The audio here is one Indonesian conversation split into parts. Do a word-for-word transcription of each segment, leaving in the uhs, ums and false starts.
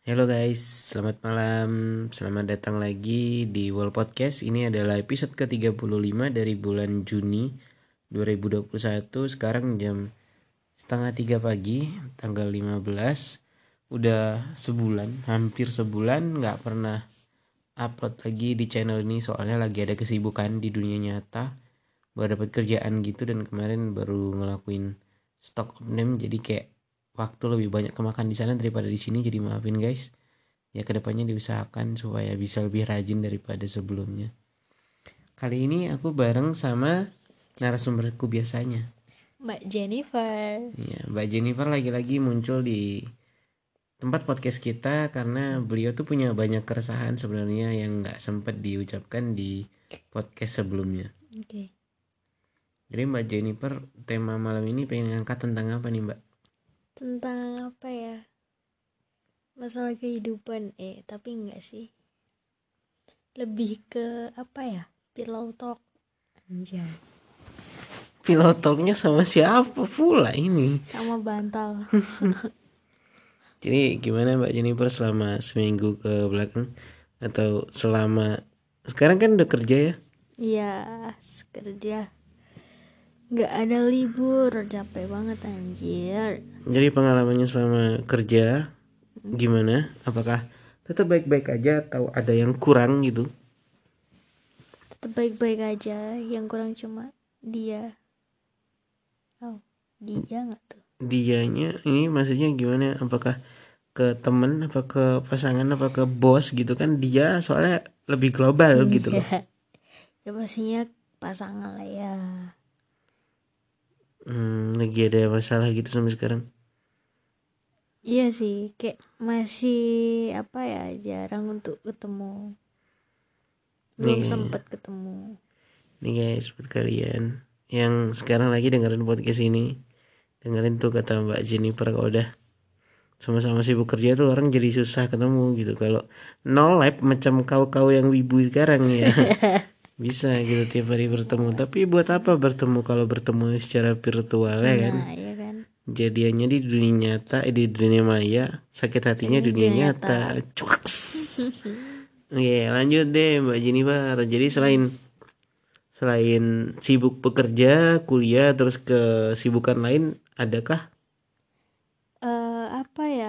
Halo guys, selamat malam. Selamat datang lagi di World Podcast. Ini adalah episode ke tiga puluh lima dari bulan Juni dua ribu dua puluh satu. Sekarang jam setengah tiga pagi, tanggal lima belas. Udah sebulan, hampir sebulan gak pernah upload lagi di channel ini. Soalnya lagi ada kesibukan di dunia nyata. Baru dapat kerjaan gitu dan kemarin baru ngelakuin stock of name. Jadi kayak waktu lebih banyak kemakan di sana daripada di sini. Jadi maafin guys. Ya kedepannya diusahakan supaya bisa lebih rajin daripada sebelumnya. Kali ini aku bareng sama narasumberku biasanya. Mbak Jennifer. Ya, Mbak Jennifer lagi-lagi muncul di tempat podcast kita karena beliau tuh punya banyak keresahan sebenarnya yang nggak sempat diucapkan di podcast sebelumnya. Oke. Okay. Jadi Mbak Jennifer, tema malam ini pengen ngangkat tentang apa nih Mbak? Tentang apa ya? Masalah kehidupan. Eh, tapi enggak sih. Lebih ke apa ya? Pillow talk. Anjay. Pillow talknya sama siapa pula ini? Sama bantal. Jadi gimana Mbak Jennifer selama seminggu ke belakang atau selama sekarang kan udah kerja ya? Iya, kerja. Nggak ada libur, capek banget anjir. Jadi pengalamannya selama kerja gimana? Apakah tetap baik-baik aja atau ada yang kurang gitu? Tetap baik-baik aja, yang kurang cuma dia. Oh, dia nggak tuh? Dianya ini maksudnya gimana? Apakah ke temen, apa ke pasangan, apa ke bos gitu kan? Dia soalnya lebih global gitu loh. Iya. Ya pastinya pasangan lah ya. Hmm, lagi ada masalah gitu sampai sekarang. Iya sih, kayak masih apa ya, jarang untuk ketemu. Belum Nih, sempat ketemu. nih guys buat kalian yang sekarang lagi dengerin podcast ini, dengerin tuh kata Mbak Jennifer, kalau udah sama-sama sibuk kerja tuh orang jadi susah ketemu gitu. Kalau no live macam kau-kau yang wibu sekarang ya bisa gitu tiap hari bertemu. Tapi buat apa bertemu kalau bertemu secara virtual ya kan? Nah, ya kan. Jadiannya di dunia nyata, eh, di dunia maya, sakit hatinya Sakit dunia dunia nyata. nyata. Cuaks. Oke, lanjut deh Mbak Jennifer. Jadi selain selain sibuk bekerja, kuliah, terus kesibukan lain, adakah? Eh apa ya?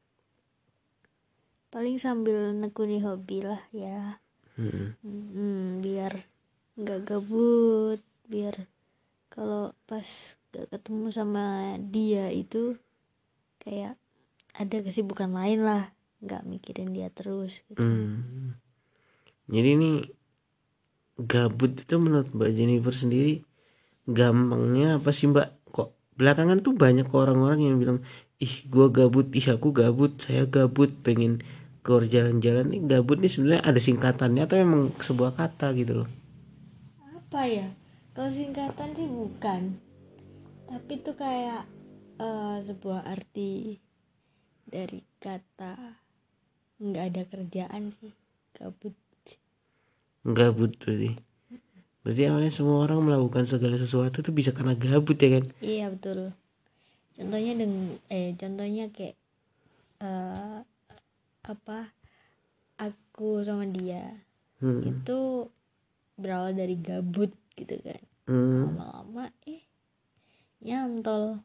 Paling sambil nekuni hobi lah ya. Hmm. Hmm, biar nggak gabut, biar kalau pas gak ketemu sama dia itu kayak ada kesibukan lain lah, nggak mikirin dia terus gitu. Hmm. Jadi ini gabut itu menurut Mbak Jennifer sendiri gampangnya apa sih Mbak? Kok belakangan tuh banyak orang-orang yang bilang, ih gua gabut, ih aku gabut, saya gabut, pengen keluar jalan-jalan. Nih gabut nih sebenarnya ada singkatannya atau memang sebuah kata gitu loh? Apa ya? Kalau singkatan sih bukan, tapi itu kayak eh, sebuah arti dari kata nggak ada kerjaan sih, gabut. Gabut berarti. Berarti awalnya semua orang melakukan segala sesuatu tuh bisa karena gabut ya kan? Iya betul. Contohnya deng eh contohnya kayak eh, apa aku sama dia Hmm. itu berawal dari gabut gitu kan, Hmm. lama-lama eh nyantol.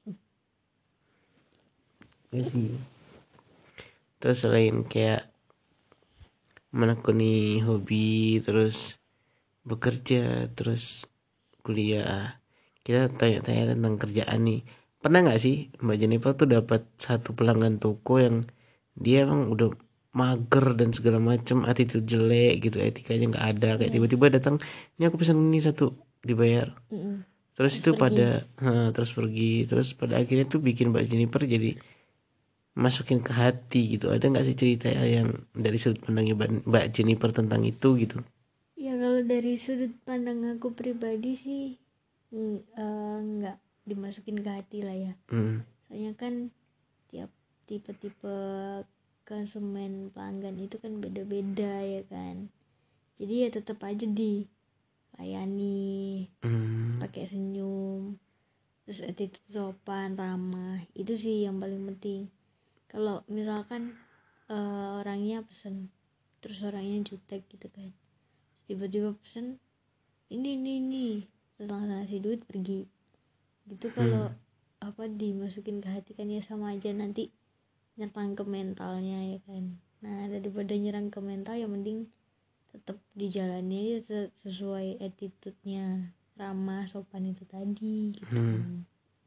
Ya sih. Terus selain kayak menekuni hobi, terus bekerja, terus kuliah, kita tanya-tanya tentang kerjaan nih. Pernah nggak sih Mbak Jennifer tuh dapat satu pelanggan toko yang dia emang udah mager dan segala macam, attitude jelek gitu, etikanya nggak ada, kayak Iya. tiba-tiba datang, ini aku pesan ini satu, dibayar, Mm-mm. terus Terus itu pergi. pada ha, terus pergi, terus pada akhirnya tuh bikin Mbak Jennifer jadi masukin ke hati gitu. Ada nggak sih cerita yang dari sudut pandangnya Mbak Mbak Jennifer tentang itu gitu? Ya kalau dari sudut pandang aku pribadi sih ng- eh, nggak dimasukin ke hati lah ya. Hmm. Soalnya kan tiap tipe-tipe konsumen pelanggan itu kan beda-beda ya kan. Jadi ya tetap aja dilayani, Hmm. pakai senyum, terus attitude sopan, ramah. Itu sih yang paling penting. Kalau misalkan eh, orangnya pesen, terus orangnya jutek gitu kan, terus tiba-tiba pesen ini ini ini terus langsung ngasih duit pergi gitu. Kalau apa dimasukin ke hati kan ya sama aja nanti nyerang ke mentalnya ya kan. Nah daripada nyerang ke mental ya mending tetap dijalani aja sesuai attitude-nya, ramah sopan itu tadi gitu. Hmm.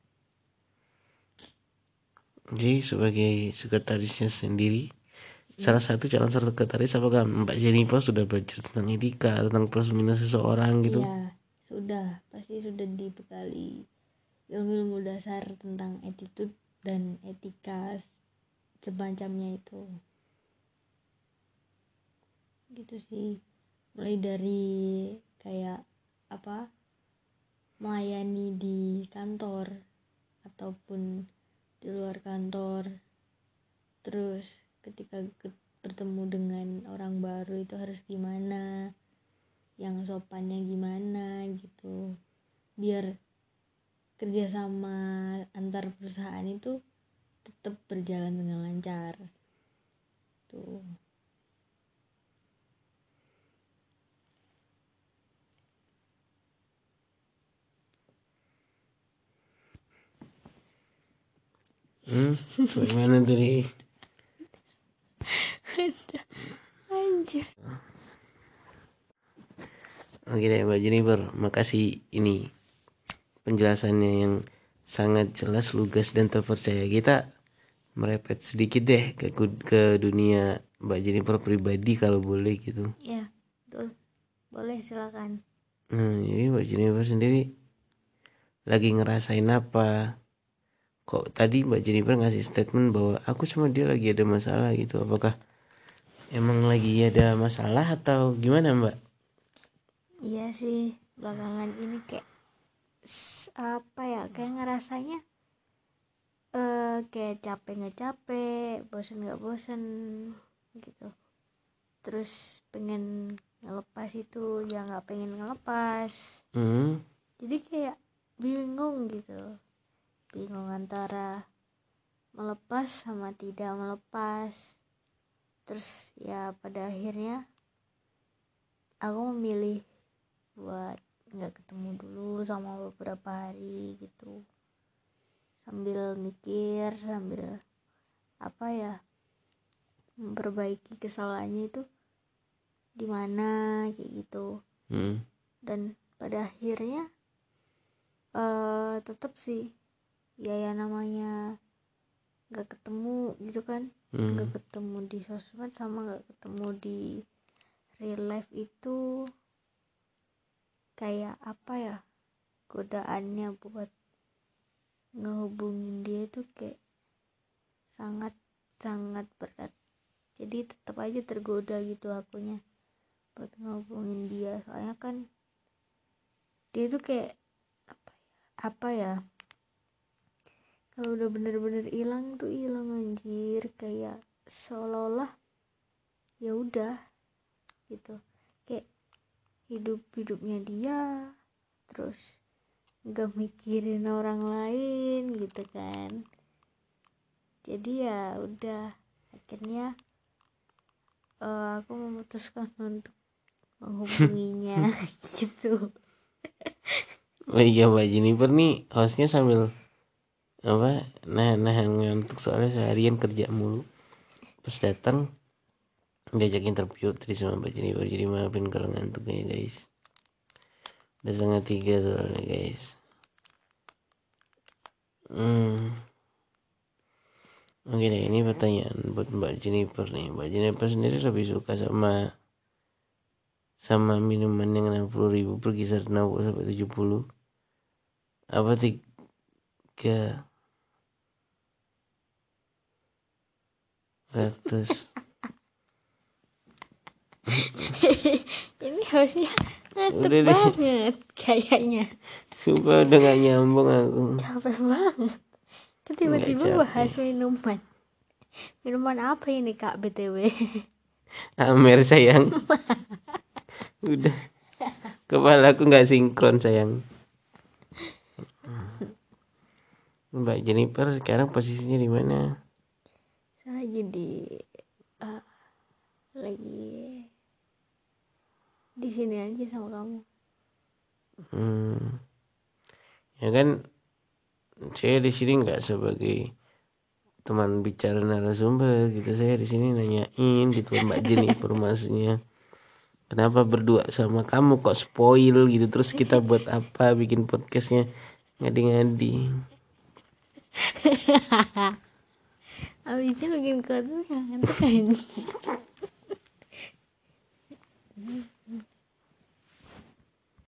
Jadi sebagai sekretarisnya sendiri, salah satu calon sekretaris, apakah Mbak Jennifer sudah belajar tentang etika, tentang plus minus seseorang gitu? Iya sudah, pasti sudah dibekali ilmu-ilmu dasar tentang attitude dan etika semacamnya itu gitu sih. Mulai dari kayak apa, melayani di kantor ataupun di luar kantor, terus ketika ke- bertemu dengan orang baru itu harus gimana, yang sopannya gimana gitu, biar kerjasama antar perusahaan itu tetap berjalan dengan lancar tuh. Hmm, bagaimana tadi? Anjir. Oke deh Mbak Jennifer, makasih ini penjelasannya yang sangat jelas, lugas dan terpercaya. Kita merepet sedikit deh ke ke dunia Mbak Jennifer pribadi kalau boleh gitu. Ya betul, boleh silakan. Nah, jadi Mbak Jennifer sendiri lagi ngerasain apa? Kok tadi Mbak Jennifer ngasih statement bahwa aku sama dia lagi ada masalah gitu. Apakah emang lagi ada masalah atau gimana Mbak? Iya sih, belakangan ini kayak s- apa ya, kayak ngerasanya eh kayak capek nggak capek, bosen nggak bosen gitu. Terus pengen ngelepas itu ya nggak pengen ngelepas. Hmm, Jadi kayak bingung gitu, bingung antara melepas sama tidak melepas. Terus ya pada akhirnya aku memilih buat nggak ketemu dulu sama beberapa hari gitu, sambil mikir, sambil apa ya, memperbaiki kesalahannya itu di mana kayak gitu. hmm, Dan pada akhirnya eh tetap sih ya ya namanya nggak ketemu gitu kan, nggak hmm, ketemu di sosmed sama nggak ketemu di real life itu kayak apa ya, godaannya buat ngehubungin dia itu kayak sangat sangat berat. Jadi tetap aja tergoda gitu akunya buat ngehubungin dia, soalnya kan dia tuh kayak apa ya, apa ya, kalau udah bener-bener hilang tuh hilang anjir, kayak seolah-olah ya udah gitu, kayak hidup hidupnya dia, terus nggak mikirin orang lain gitu kan. Jadi ya udah, akhirnya uh, aku memutuskan untuk menghubunginya gitu. oh iya Mbak Jennifer nih hostnya sambil apa nahan-nahan ngantuk soalnya seharian kerja mulu. Pas datang diajak interview tadi sama Mbak Jennifer, jadi maafin kalau ngantuknya guys. Udah setengah tiga soalnya guys. Hmm. Oke deh, ini pertanyaan buat Mbak Jennifer nih. Mbak Jennifer sendiri lebih suka sama sama minuman yang enam puluh ribu berkisar enam puluh sampai tujuh puluh, apa tiga ratus? Ini harusnya ngantuk Udah deh, banget kayaknya, sumpah udah gak nyambung aku. capek banget. Kan Nggak tiba-tiba capek. bahas minuman. Minuman apa ini kak btw? Amer sayang. Udah, kepala aku nggak sinkron sayang. Mbak Jennifer sekarang posisinya di mana? Saya lagi di sini aja sama kamu. Hmm. Ya kan saya di sini nggak sebagai teman bicara narasumber gitu, saya di sini nanyain gitu Mbak Jen informasinya. Kenapa berdua sama kamu kok spoil gitu, terus kita buat apa bikin podcastnya ngadi-ngadi. Abisnya bikin kau tuh ngantuk kan.